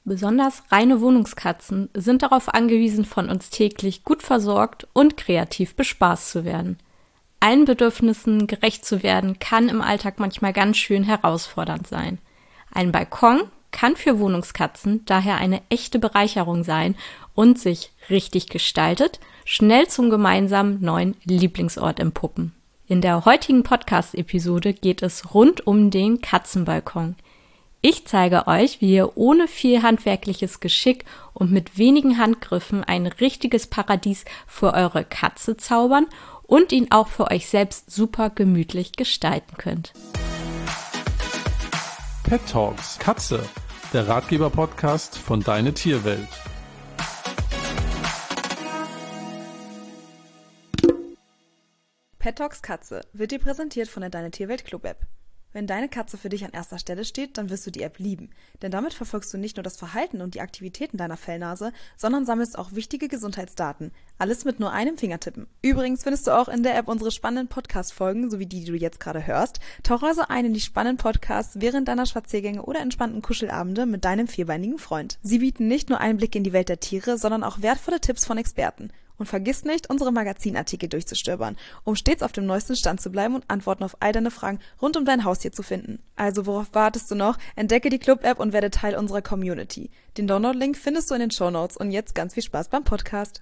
Besonders reine Wohnungskatzen sind darauf angewiesen, von uns täglich gut versorgt und kreativ bespaßt zu werden. Allen Bedürfnissen gerecht zu werden, kann im Alltag manchmal ganz schön herausfordernd sein. Ein Balkon kann für Wohnungskatzen daher eine echte Bereicherung sein und sich richtig gestaltet, schnell zum gemeinsamen neuen Lieblingsort empuppen. In der heutigen Podcast-Episode geht es rund um den Katzenbalkon. Ich zeige euch, wie ihr ohne viel handwerkliches Geschick und mit wenigen Handgriffen ein richtiges Paradies für eure Katze zaubern und ihn auch für euch selbst super gemütlich gestalten könnt. Pet Talks Katze, der Ratgeber-Podcast von Deine Tierwelt. Pet Talks Katze wird dir präsentiert von der Deine Tierwelt Club App. Wenn deine Katze für dich an erster Stelle steht, dann wirst du die App lieben. Denn damit verfolgst du nicht nur das Verhalten und die Aktivitäten deiner Fellnase, sondern sammelst auch wichtige Gesundheitsdaten. Alles mit nur einem Fingertippen. Übrigens findest du auch in der App unsere spannenden Podcast-Folgen, sowie die du jetzt gerade hörst. Tauch also ein in die spannenden Podcasts während deiner Spaziergänge oder entspannten Kuschelabende mit deinem vierbeinigen Freund. Sie bieten nicht nur einen Blick in die Welt der Tiere, sondern auch wertvolle Tipps von Experten. Und vergiss nicht, unsere Magazinartikel durchzustöbern, um stets auf dem neuesten Stand zu bleiben und Antworten auf all deine Fragen rund um dein Haustier zu finden. Also worauf wartest du noch? Entdecke die Club-App und werde Teil unserer Community. Den Download-Link findest du in den Shownotes und jetzt ganz viel Spaß beim Podcast.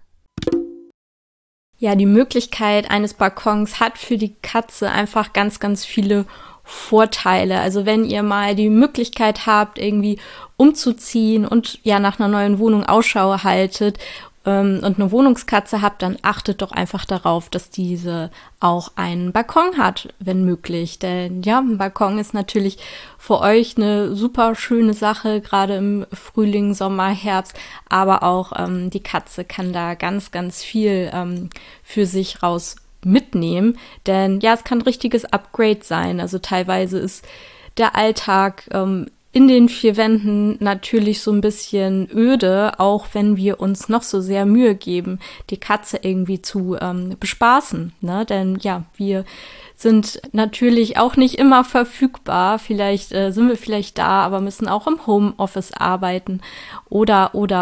Ja, die Möglichkeit eines Balkons hat für die Katze einfach ganz, ganz viele Vorteile. Also wenn ihr mal die Möglichkeit habt, irgendwie umzuziehen und ja nach einer neuen Wohnung Ausschau haltet und eine Wohnungskatze habt, dann achtet doch einfach darauf, dass diese auch einen Balkon hat, wenn möglich. Denn ja, ein Balkon ist natürlich für euch eine super schöne Sache, gerade im Frühling, Sommer, Herbst. Aber auch die Katze kann da ganz, ganz viel für sich raus mitnehmen. Denn ja, es kann ein richtiges Upgrade sein. Also teilweise ist der Alltag in den vier Wänden natürlich so ein bisschen öde, auch wenn wir uns noch so sehr Mühe geben, die Katze irgendwie zu bespaßen, ne? Denn ja, wir sind natürlich auch nicht immer verfügbar. Vielleicht sind wir vielleicht da, aber müssen auch im Homeoffice arbeiten oder. Und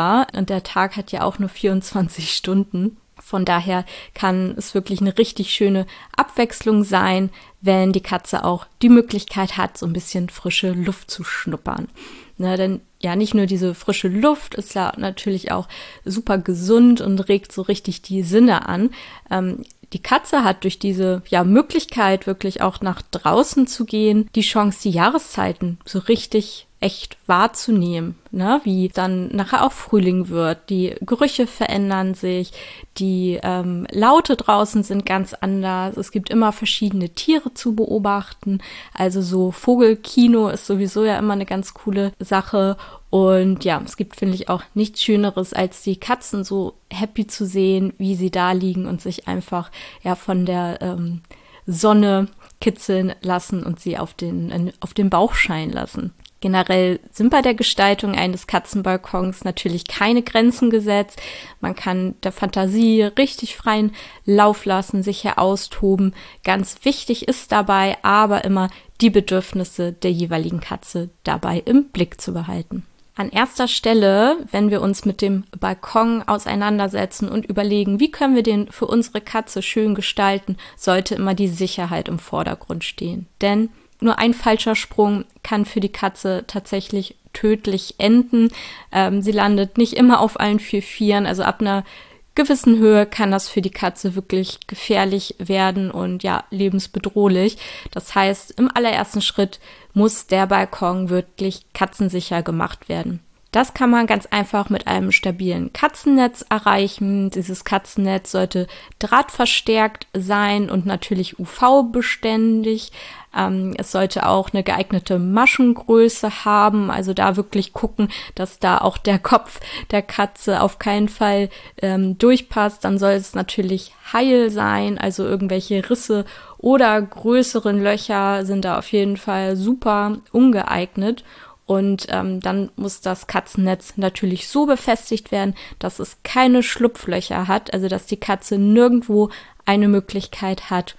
der Tag hat ja auch nur 24 Stunden. Von daher kann es wirklich eine richtig schöne Abwechslung sein, wenn die Katze auch die Möglichkeit hat, so ein bisschen frische Luft zu schnuppern. Ne, denn ja, nicht nur diese frische Luft ist ja natürlich auch super gesund und regt so richtig die Sinne an. Die Katze hat durch diese Möglichkeit, wirklich auch nach draußen zu gehen, die Chance, die Jahreszeiten so richtig echt wahrzunehmen, ne? Wie dann nachher auch Frühling wird. Die Gerüche verändern sich, die Laute draußen sind ganz anders. Es gibt immer verschiedene Tiere zu beobachten. Also so Vogelkino ist sowieso ja immer eine ganz coole Sache. Und ja, es gibt, finde ich, auch nichts Schöneres, als die Katzen so happy zu sehen, wie sie da liegen und sich einfach von der Sonne kitzeln lassen und sie auf den Bauch scheinen lassen. Generell sind bei der Gestaltung eines Katzenbalkons natürlich keine Grenzen gesetzt. Man kann der Fantasie richtig freien Lauf lassen, sich hier austoben. Ganz wichtig ist dabei aber immer, die Bedürfnisse der jeweiligen Katze dabei im Blick zu behalten. An erster Stelle, wenn wir uns mit dem Balkon auseinandersetzen und überlegen, wie können wir den für unsere Katze schön gestalten, sollte immer die Sicherheit im Vordergrund stehen. Denn nur ein falscher Sprung kann für die Katze tatsächlich tödlich enden. Sie landet nicht immer auf allen 4 Vieren, also ab einer gewissen Höhe kann das für die Katze wirklich gefährlich werden und lebensbedrohlich. Das heißt, im allerersten Schritt muss der Balkon wirklich katzensicher gemacht werden. Das kann man ganz einfach mit einem stabilen Katzennetz erreichen. Dieses Katzennetz sollte drahtverstärkt sein und natürlich UV-beständig. Es sollte auch eine geeignete Maschengröße haben, also da wirklich gucken, dass da auch der Kopf der Katze auf keinen Fall durchpasst. Dann soll es natürlich heil sein, also irgendwelche Risse oder größeren Löcher sind da auf jeden Fall super ungeeignet. Und dann muss das Katzennetz natürlich so befestigt werden, dass es keine Schlupflöcher hat, also dass die Katze nirgendwo eine Möglichkeit hat,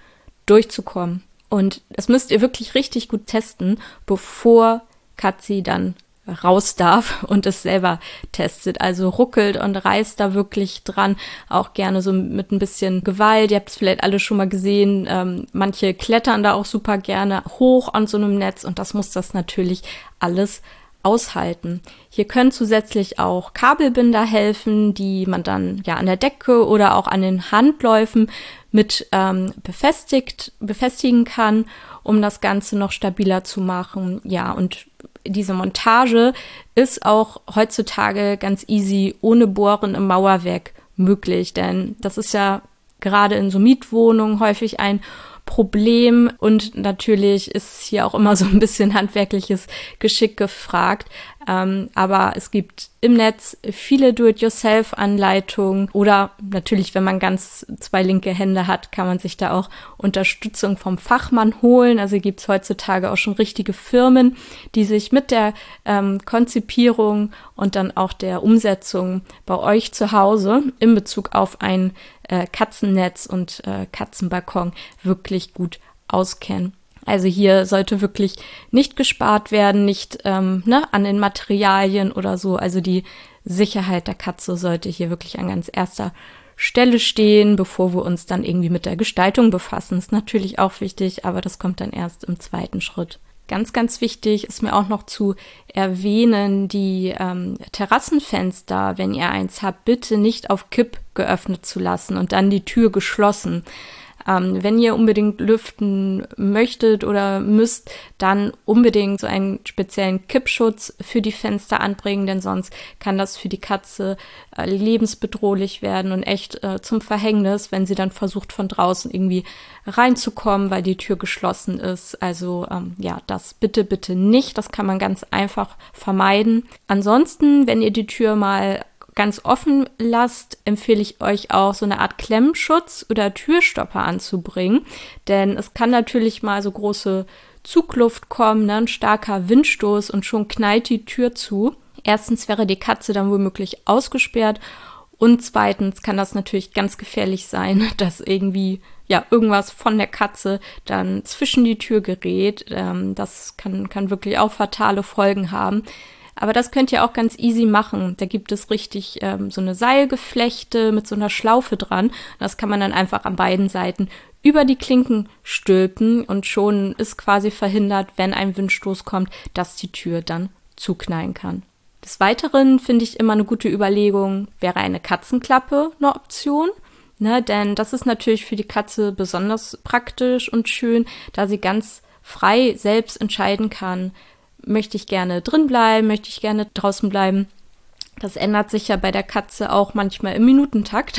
durchzukommen. Und das müsst ihr wirklich richtig gut testen, bevor Katzi dann raus darf und es selber testet. Also ruckelt und reißt da wirklich dran, auch gerne so mit ein bisschen Gewalt. Ihr habt es vielleicht alle schon mal gesehen, manche klettern da auch super gerne hoch an so einem Netz und das muss das natürlich alles aushalten. Hier können zusätzlich auch Kabelbinder helfen, die man dann ja an der Decke oder auch an den Handläufen mit befestigen kann, um das Ganze noch stabiler zu machen. Ja, und diese Montage ist auch heutzutage ganz easy ohne Bohren im Mauerwerk möglich, denn das ist ja gerade in so Mietwohnungen häufig ein Problem und natürlich ist hier auch immer so ein bisschen handwerkliches Geschick gefragt, aber es gibt im Netz viele Do-it-yourself-Anleitungen oder natürlich, wenn man ganz 2 linke Hände hat, kann man sich da auch Unterstützung vom Fachmann holen. Also gibt es heutzutage auch schon richtige Firmen, die sich mit der Konzipierung und dann auch der Umsetzung bei euch zu Hause in Bezug auf ein Katzennetz und Katzenbalkon wirklich gut auskennen. Also hier sollte wirklich nicht gespart werden, nicht an den Materialien oder so. Also die Sicherheit der Katze sollte hier wirklich an ganz erster Stelle stehen, bevor wir uns dann irgendwie mit der Gestaltung befassen. Ist natürlich auch wichtig, aber das kommt dann erst im zweiten Schritt. Ganz, ganz wichtig ist mir auch noch zu erwähnen, die Terrassenfenster, wenn ihr eins habt, bitte nicht auf Kipp geöffnet zu lassen und dann die Tür geschlossen. Wenn ihr unbedingt lüften möchtet oder müsst, dann unbedingt so einen speziellen Kippschutz für die Fenster anbringen, denn sonst kann das für die Katze lebensbedrohlich werden und echt zum Verhängnis, wenn sie dann versucht, von draußen irgendwie reinzukommen, weil die Tür geschlossen ist. Also das bitte, bitte nicht. Das kann man ganz einfach vermeiden. Ansonsten, wenn ihr die Tür mal ganz offen lasst, empfehle ich euch auch so eine Art Klemmschutz oder Türstopper anzubringen, denn es kann natürlich mal so große Zugluft kommen, ein starker Windstoß und schon knallt die Tür zu. Erstens wäre die Katze dann womöglich ausgesperrt und zweitens kann das natürlich ganz gefährlich sein, dass irgendwie irgendwas von der Katze dann zwischen die Tür gerät. Das kann wirklich auch fatale Folgen haben. Aber das könnt ihr auch ganz easy machen. Da gibt es richtig so eine Seilgeflechte mit so einer Schlaufe dran. Das kann man dann einfach an beiden Seiten über die Klinken stülpen und schon ist quasi verhindert, wenn ein Windstoß kommt, dass die Tür dann zuknallen kann. Des Weiteren finde ich immer eine gute Überlegung, wäre eine Katzenklappe eine Option. Denn das ist natürlich für die Katze besonders praktisch und schön, da sie ganz frei selbst entscheiden kann, möchte ich gerne drin bleiben, möchte ich gerne draußen bleiben. Das ändert sich ja bei der Katze auch manchmal im Minutentakt.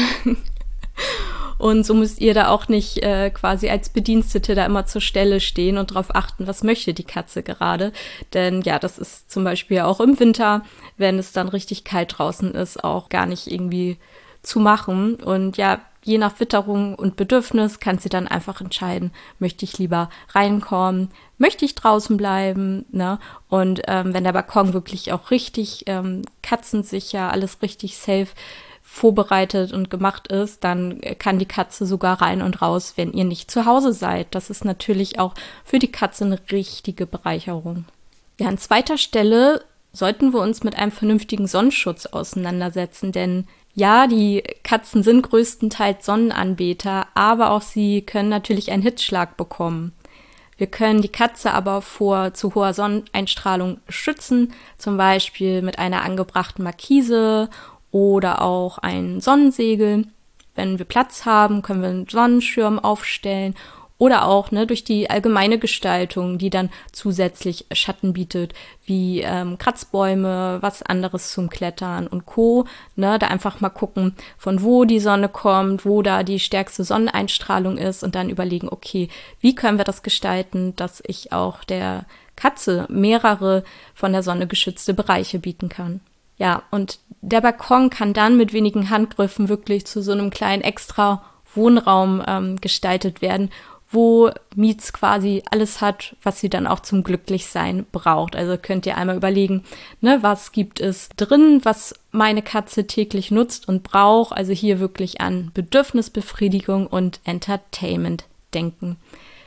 Und so müsst ihr da auch nicht quasi als Bedienstete da immer zur Stelle stehen und darauf achten, was möchte die Katze gerade. Denn das ist zum Beispiel auch im Winter, wenn es dann richtig kalt draußen ist, auch gar nicht irgendwie zu machen. Und je nach Witterung und Bedürfnis kann sie dann einfach entscheiden, möchte ich lieber reinkommen, möchte ich draußen bleiben, ne? Und wenn der Balkon wirklich auch richtig katzensicher, alles richtig safe vorbereitet und gemacht ist, dann kann die Katze sogar rein und raus, wenn ihr nicht zu Hause seid. Das ist natürlich auch für die Katze eine richtige Bereicherung. Ja, an zweiter Stelle sollten wir uns mit einem vernünftigen Sonnenschutz auseinandersetzen, denn die Katzen sind größtenteils Sonnenanbeter, aber auch sie können natürlich einen Hitzschlag bekommen. Wir können die Katze aber vor zu hoher Sonneneinstrahlung schützen, zum Beispiel mit einer angebrachten Markise oder auch ein Sonnensegel. Wenn wir Platz haben, können wir einen Sonnenschirm aufstellen oder auch durch die allgemeine Gestaltung, die dann zusätzlich Schatten bietet, wie Kratzbäume, was anderes zum Klettern und Co. Da einfach mal gucken, von wo die Sonne kommt, wo da die stärkste Sonneneinstrahlung ist und dann überlegen, okay, wie können wir das gestalten, dass ich auch der Katze mehrere von der Sonne geschützte Bereiche bieten kann. Ja, und der Balkon kann dann mit wenigen Handgriffen wirklich zu so einem kleinen extra Wohnraum gestaltet werden, wo Mietz quasi alles hat, was sie dann auch zum Glücklichsein braucht. Also könnt ihr einmal überlegen, was gibt es drin, was meine Katze täglich nutzt und braucht. Also hier wirklich an Bedürfnisbefriedigung und Entertainment denken.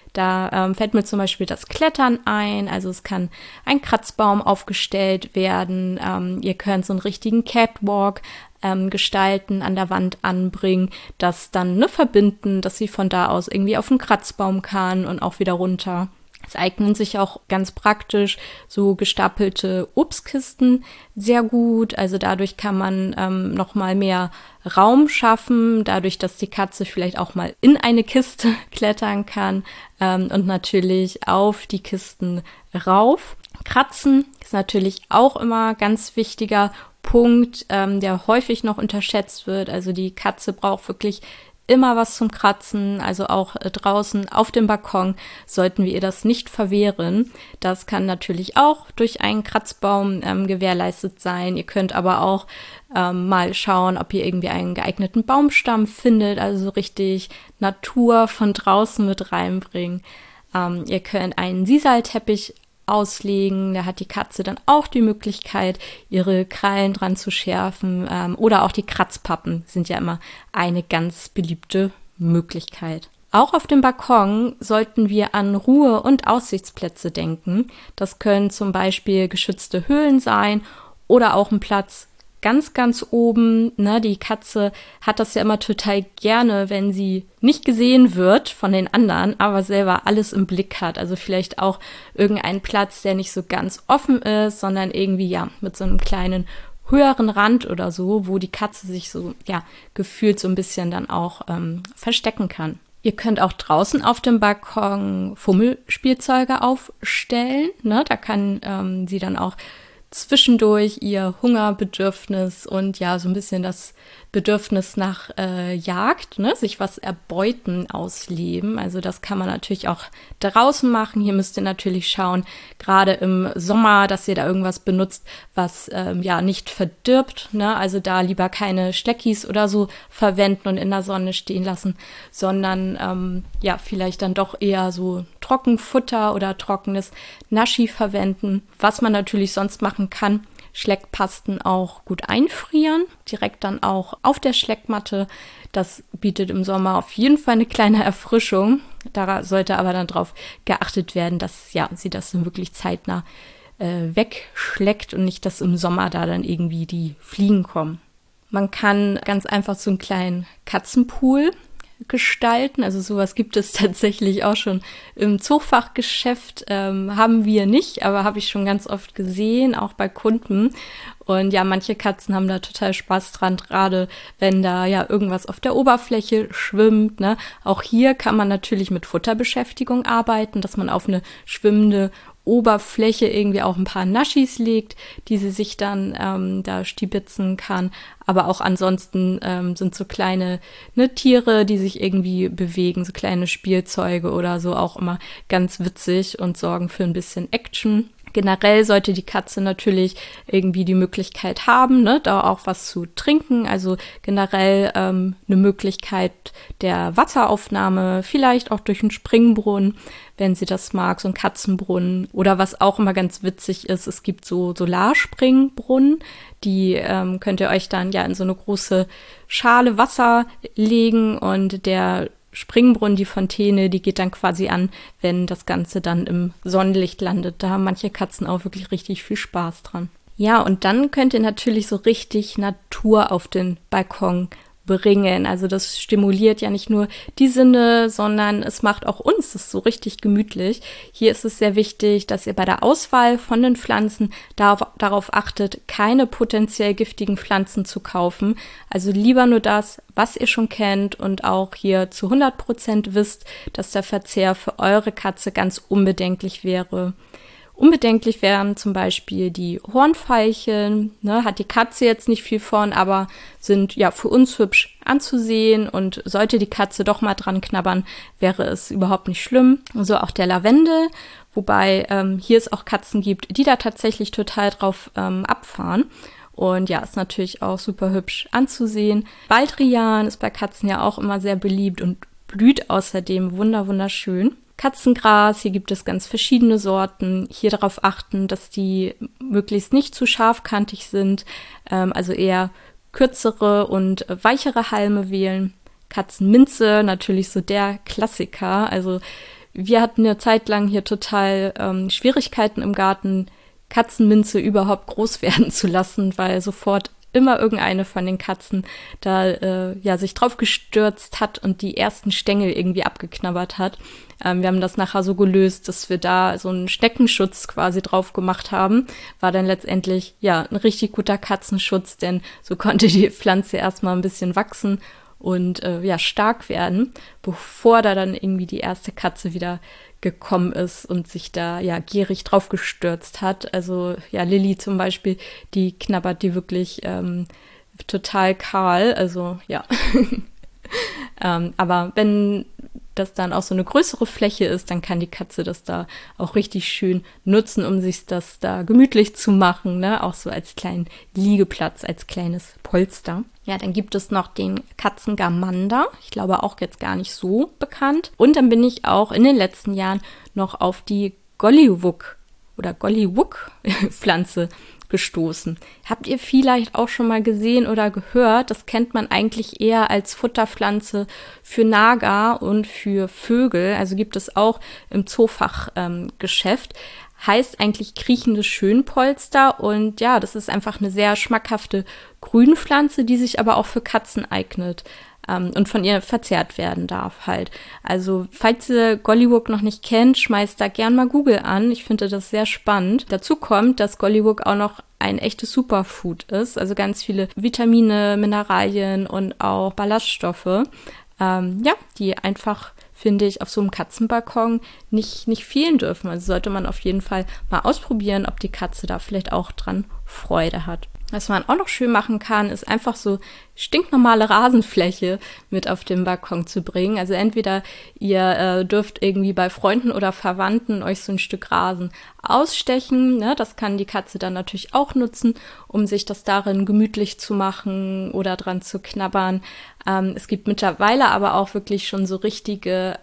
Da fällt mir zum Beispiel das Klettern ein, also es kann ein Kratzbaum aufgestellt werden, ihr könnt so einen richtigen Catwalk gestalten, an der Wand anbringen, das dann verbinden, dass sie von da aus irgendwie auf den Kratzbaum kann und auch wieder runter. Es eignen sich auch ganz praktisch so gestapelte Obstkisten sehr gut. Also dadurch kann man noch mal mehr Raum schaffen, dadurch, dass die Katze vielleicht auch mal in eine Kiste klettern kann und natürlich auf die Kisten rauf. Kratzen ist natürlich auch immer ganz wichtiger Punkt, der häufig noch unterschätzt wird. Also die Katze braucht wirklich immer was zum Kratzen, also auch draußen auf dem Balkon sollten wir ihr das nicht verwehren. Das kann natürlich auch durch einen Kratzbaum gewährleistet sein. Ihr könnt aber auch mal schauen, ob ihr irgendwie einen geeigneten Baumstamm findet, also so richtig Natur von draußen mit reinbringen. Ihr könnt einen Sisalteppich auslegen, da hat die Katze dann auch die Möglichkeit, ihre Krallen dran zu schärfen, oder auch die Kratzpappen sind ja immer eine ganz beliebte Möglichkeit. Auch auf dem Balkon sollten wir an Ruhe- und Aussichtsplätze denken. Das können zum Beispiel geschützte Höhlen sein oder auch ein Platz ganz, ganz oben. Die Katze hat das ja immer total gerne, wenn sie nicht gesehen wird von den anderen, aber selber alles im Blick hat. Also vielleicht auch irgendein Platz, der nicht so ganz offen ist, sondern irgendwie mit so einem kleinen höheren Rand oder so, wo die Katze sich so gefühlt so ein bisschen dann auch verstecken kann. Ihr könnt auch draußen auf dem Balkon Fummelspielzeuge aufstellen. Da kann sie dann auch zwischendurch ihr Hungerbedürfnis und so ein bisschen das Bedürfnis nach Jagd, sich was erbeuten, ausleben. Also das kann man natürlich auch draußen machen. Hier müsst ihr natürlich schauen, gerade im Sommer, dass ihr da irgendwas benutzt, was nicht verdirbt. Also da lieber keine Schleckis oder so verwenden und in der Sonne stehen lassen, sondern vielleicht dann doch eher so Trockenfutter oder trockenes Naschi verwenden. Was man natürlich sonst machen kann, Schleckpasten auch gut einfrieren, direkt dann auch auf der Schleckmatte. Das bietet im Sommer auf jeden Fall eine kleine Erfrischung. Da sollte aber dann drauf geachtet werden, dass sie das dann wirklich zeitnah wegschleckt und nicht, dass im Sommer da dann irgendwie die Fliegen kommen. Man kann ganz einfach so einen kleinen Katzenpool gestalten. Also sowas gibt es tatsächlich auch schon im Zoofachgeschäft. Haben wir nicht, aber habe ich schon ganz oft gesehen, auch bei Kunden. Und manche Katzen haben da total Spaß dran, gerade wenn da irgendwas auf der Oberfläche schwimmt. Auch hier kann man natürlich mit Futterbeschäftigung arbeiten, dass man auf eine schwimmende Oberfläche irgendwie auch ein paar Naschis legt, die sie sich dann da stibitzen kann. Aber auch ansonsten sind so kleine Tiere, die sich irgendwie bewegen, so kleine Spielzeuge oder so, auch immer ganz witzig und sorgen für ein bisschen Action. Generell sollte die Katze natürlich irgendwie die Möglichkeit haben, da auch was zu trinken. Also generell eine Möglichkeit der Wasseraufnahme, vielleicht auch durch einen Springbrunnen, wenn sie das mag, so ein Katzenbrunnen. Oder was auch immer ganz witzig ist, es gibt so Solarspringbrunnen, die könnt ihr euch dann in so eine große Schale Wasser legen und der Springbrunnen, die Fontäne, die geht dann quasi an, wenn das Ganze dann im Sonnenlicht landet. Da haben manche Katzen auch wirklich richtig viel Spaß dran. Ja, und dann könnt ihr natürlich so richtig Natur auf den Balkon bringen. Also das stimuliert ja nicht nur die Sinne, sondern es macht auch uns das so richtig gemütlich. Hier ist es sehr wichtig, dass ihr bei der Auswahl von den Pflanzen darauf achtet, keine potenziell giftigen Pflanzen zu kaufen. Also lieber nur das, was ihr schon kennt und auch hier zu 100% wisst, dass der Verzehr für eure Katze ganz unbedenklich wäre. Unbedenklich wären zum Beispiel die Hornveilchen, hat die Katze jetzt nicht viel von, aber sind für uns hübsch anzusehen und sollte die Katze doch mal dran knabbern, wäre es überhaupt nicht schlimm. So auch der Lavendel, wobei hier es auch Katzen gibt, die da tatsächlich total drauf abfahren. Und ist natürlich auch super hübsch anzusehen. Baldrian ist bei Katzen ja auch immer sehr beliebt und blüht außerdem wunderschön. Katzengras, hier gibt es ganz verschiedene Sorten. Hier darauf achten, dass die möglichst nicht zu scharfkantig sind, also eher kürzere und weichere Halme wählen. Katzenminze, natürlich so der Klassiker. Also wir hatten eine Zeit lang hier total Schwierigkeiten im Garten, Katzenminze überhaupt groß werden zu lassen, weil sofort immer irgendeine von den Katzen da sich drauf gestürzt hat und die ersten Stängel irgendwie abgeknabbert hat. Wir haben das nachher so gelöst, dass wir da so einen Schneckenschutz quasi drauf gemacht haben. War dann letztendlich ein richtig guter Katzenschutz, denn so konnte die Pflanze erstmal ein bisschen wachsen und stark werden, bevor da dann irgendwie die erste Katze wieder gekommen ist und sich da gierig drauf gestürzt hat. Also Lilly zum Beispiel, die knabbert die wirklich total kahl. Also aber wenn das dann auch so eine größere Fläche ist, dann kann die Katze das da auch richtig schön nutzen, um sich das da gemütlich zu machen, ne? Auch so als kleinen Liegeplatz, als kleines Polster. Ja, dann gibt es noch den Katzengamander. Ich glaube auch jetzt gar nicht so bekannt. Und dann bin ich auch in den letzten Jahren noch auf die Gollywug-Pflanze gestoßen. Habt ihr vielleicht auch schon mal gesehen oder gehört? Das kennt man eigentlich eher als Futterpflanze für Nager und für Vögel. Also gibt es auch im Zoofachgeschäft. Heißt eigentlich kriechendes Schönpolster und das ist einfach eine sehr schmackhafte Grünpflanze, die sich aber auch für Katzen eignet und von ihr verzehrt werden darf halt. Also falls ihr Gollywug noch nicht kennt, schmeißt da gern mal Google an. Ich finde das sehr spannend. Dazu kommt, dass Gollywug auch noch ein echtes Superfood ist, also ganz viele Vitamine, Mineralien und auch Ballaststoffe, die einfach, finde ich, auf so einem Katzenbalkon nicht fehlen dürfen. Also sollte man auf jeden Fall mal ausprobieren, ob die Katze da vielleicht auch dran Freude hat. Was man auch noch schön machen kann, ist einfach so stinknormale Rasenfläche mit auf den Balkon zu bringen. Also entweder ihr dürft irgendwie bei Freunden oder Verwandten euch so ein Stück Rasen ausstechen. Ne? Das kann die Katze dann natürlich auch nutzen, um sich das darin gemütlich zu machen oder dran zu knabbern. Es gibt mittlerweile aber auch wirklich schon so richtige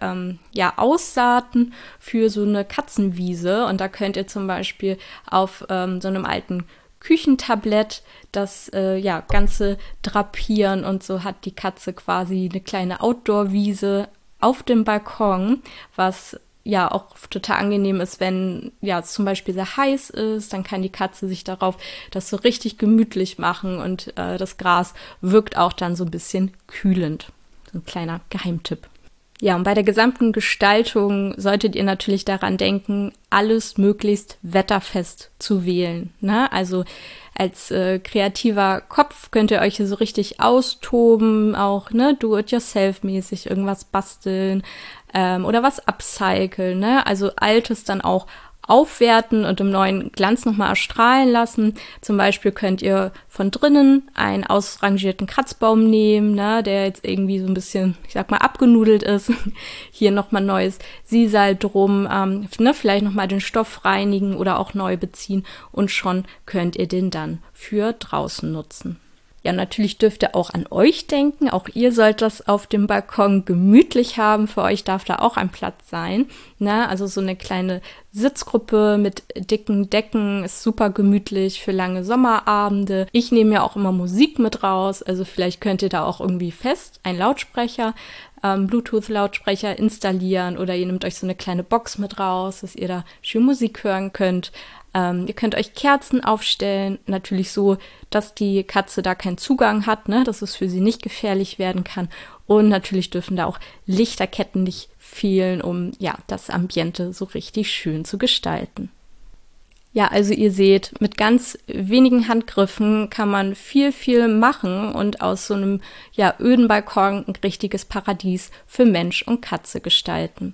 Aussaaten für so eine Katzenwiese. Und da könnt ihr zum Beispiel auf so einem alten Küchentablett das Ganze drapieren und so hat die Katze quasi eine kleine Outdoor-Wiese auf dem Balkon, was auch total angenehm ist, wenn es zum Beispiel sehr heiß ist, dann kann die Katze sich darauf das so richtig gemütlich machen und das Gras wirkt auch dann so ein bisschen kühlend. So ein kleiner Geheimtipp. Ja, und bei der gesamten Gestaltung solltet ihr natürlich daran denken, alles möglichst wetterfest zu wählen. Ne? Also als kreativer Kopf könnt ihr euch hier so richtig austoben, auch do-it-yourself-mäßig irgendwas basteln oder was upcyclen. Ne? Also Altes dann auch aufwerten und im neuen Glanz nochmal erstrahlen lassen. Zum Beispiel könnt ihr von drinnen einen ausrangierten Kratzbaum nehmen, ne, der jetzt irgendwie so ein bisschen, abgenudelt ist. Hier nochmal neues Sisal drum, vielleicht nochmal den Stoff reinigen oder auch neu beziehen und schon könnt ihr den dann für draußen nutzen. Ja, natürlich dürft ihr auch an euch denken. Auch ihr sollt das auf dem Balkon gemütlich haben. Für euch darf da auch ein Platz sein. Ne? Also so eine kleine Sitzgruppe mit dicken Decken ist super gemütlich für lange Sommerabende. Ich nehme ja auch immer Musik mit raus. Also vielleicht könnt ihr da auch irgendwie fest einen Lautsprecher, Bluetooth-Lautsprecher installieren oder ihr nehmt euch so eine kleine Box mit raus, dass ihr da schön Musik hören könnt. Ihr könnt euch Kerzen aufstellen, natürlich so, dass die Katze da keinen Zugang hat, ne, dass es für sie nicht gefährlich werden kann. Und natürlich dürfen da auch Lichterketten nicht fehlen, um das Ambiente so richtig schön zu gestalten. Ja, also ihr seht, mit ganz wenigen Handgriffen kann man viel, viel machen und aus so einem öden Balkon ein richtiges Paradies für Mensch und Katze gestalten.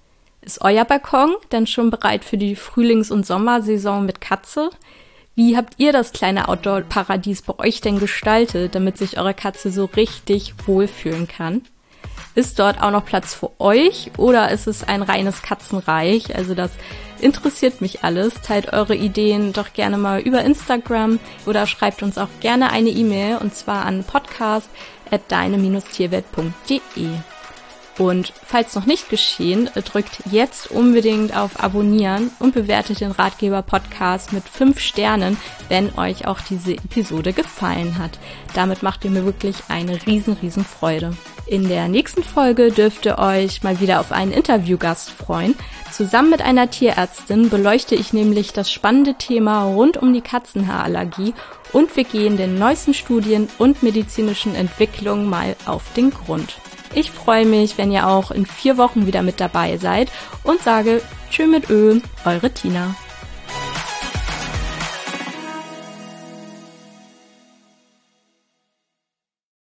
Ist euer Balkon denn schon bereit für die Frühlings- und Sommersaison mit Katze? Wie habt ihr das kleine Outdoor-Paradies bei euch denn gestaltet, damit sich eure Katze so richtig wohlfühlen kann? Ist dort auch noch Platz für euch oder ist es ein reines Katzenreich? Also das interessiert mich alles. Teilt eure Ideen doch gerne mal über Instagram oder schreibt uns auch gerne eine E-Mail und zwar an podcast@deine-tierwelt.de. Und falls noch nicht geschehen, drückt jetzt unbedingt auf Abonnieren und bewertet den Ratgeber-Podcast mit 5 Sternen, wenn euch auch diese Episode gefallen hat. Damit macht ihr mir wirklich eine riesen Freude. In der nächsten Folge dürft ihr euch mal wieder auf einen Interviewgast freuen. Zusammen mit einer Tierärztin beleuchte ich nämlich das spannende Thema rund um die Katzenhaarallergie und wir gehen den neuesten Studien und medizinischen Entwicklungen mal auf den Grund. Ich freue mich, wenn ihr auch in 4 Wochen wieder mit dabei seid und sage Tschö mit Ö, eure Tina.